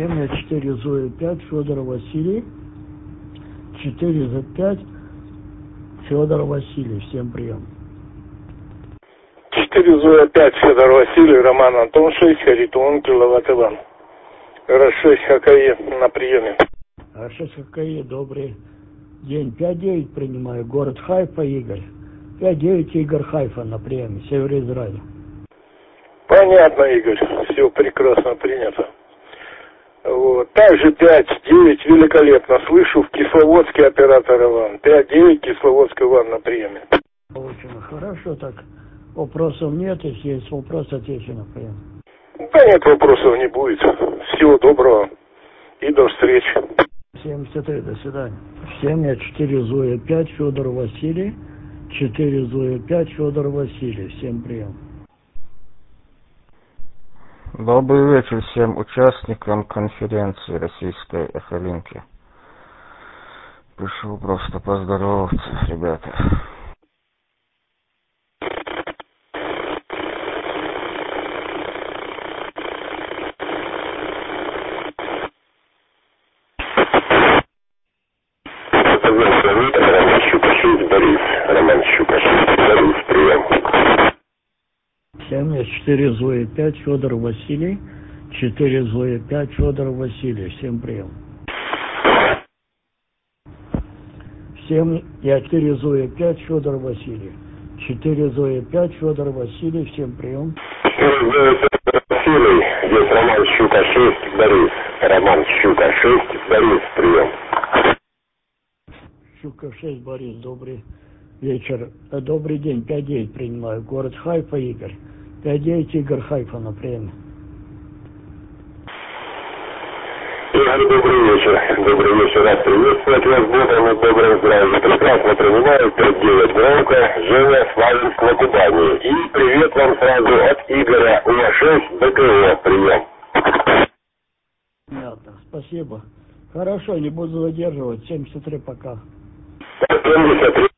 4 Зоя 5, Федор Василий. 4 за 5, Федор Василий. Всем прием. 4 Зоя 5, Федор Василий, Роман Антон 6, Харитон, Киловатт Иван. РС-6 ХКИ на приеме. РС-6 ХКИ, добрый день. 5-9 принимаю. Город Хайфа, Игорь. 5-9, Игорь, Хайфа на приеме. Север Израиля. Понятно, Игорь. Все прекрасно принято. Вот. Также 5-9, великолепно. Слышу в Кисловодске оператор Иван. 5-9, Кисловодск Иван на приеме. Очень хорошо, так. Вопросов нет, если есть вопросы, отвечу на прием. Да нет, вопросов не будет. Всего доброго и до встречи. 73, до свидания. 4 Зоя 5, Федор Василий. 4 Зоя 5, Федор Василий. Всем прием. Добрый вечер всем участникам конференции российской эхолинки. Пришел просто поздороваться, ребята. Роман Щука 6, Борис. Роман Щука 6, Борис, прием. 4 Зоя 5, Федор Василий. 4 Зоя 5, Федор Василий. Всем прием. 4 Зоя 5, Федор Василий. 4 Зоя 5, Федор Василий. Всем прием. 4 Зоя 5, Василий. Здесь Роман Щука 6, Борис. Роман Щука 6, Борис, прием. Щука 6, Борис, добрый вечер. Добрый день, 5-9 принимаю. Город Хайфа, Игорь. 5-9, Игорь, Хайфа на приеме. Игорь, добрый вечер. Добрый вечер. Рад приветствовать вас. Бодрым и добрым здравия. Прекрасно принимаю. 5-9 громко. Женя, Славянск на Кубани. И привет вам сразу от Игоря. УА-6 БКО. Прием. Понятно. Спасибо. Хорошо, не буду задерживать. 73 пока. 73.